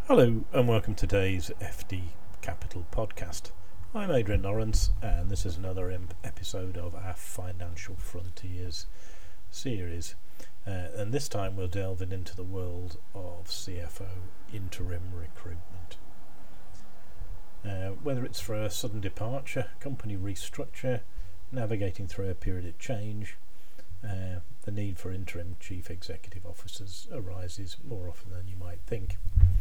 Hello and welcome to today's FD Capital podcast. I'm Adrian Lawrence and this is another episode of our Financial Frontiers series. And this time we're delving into the world of CFO interim recruitment. Whether it's for a sudden departure, company restructure, navigating through a period of change, the need for interim chief executive officers arises more often than you might think.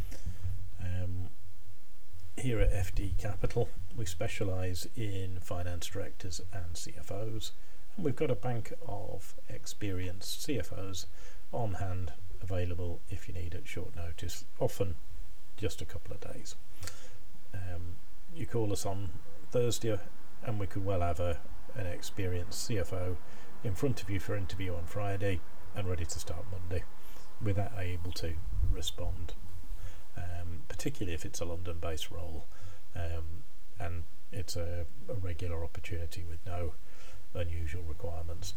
Here at FD Capital, we specialise in finance directors and CFOs, and we've got a bank of experienced CFOs on hand available if you need at short notice, often just a couple of days. You call us on Thursday and we could well have an experienced CFO in front of you for interview on Friday and ready to start Monday with that able to respond. Particularly if it's a London-based role and it's a regular opportunity with no unusual requirements.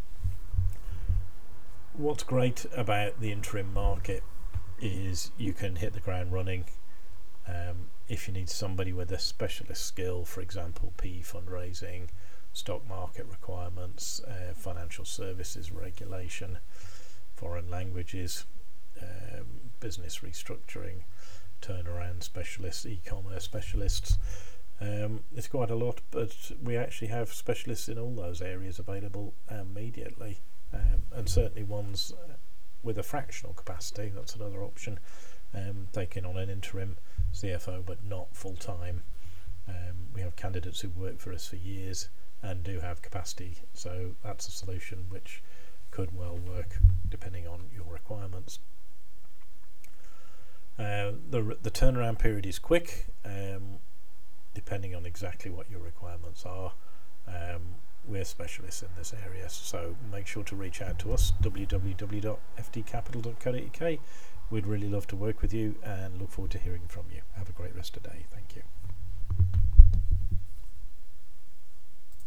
What's great about the interim market is you can hit the ground running. If you need somebody with a specialist skill, for example, PE fundraising, stock market requirements, financial services regulation, foreign languages, business restructuring, turnaround specialists, e-commerce specialists. It's quite a lot, but we actually have specialists in all those areas available immediately, and certainly ones with a fractional capacity. That's another option, taking on an interim CFO but not full-time. We have candidates who work for us for years and do have capacity, so that's a solution which could well work depending on your requirements. The turnaround period is quick, depending on exactly what your requirements are. We're specialists in this area, so make sure to reach out to us, www.fdcapital.co.uk. We'd really love to work with you and look forward to hearing from you. Have a great rest of the day. Thank you.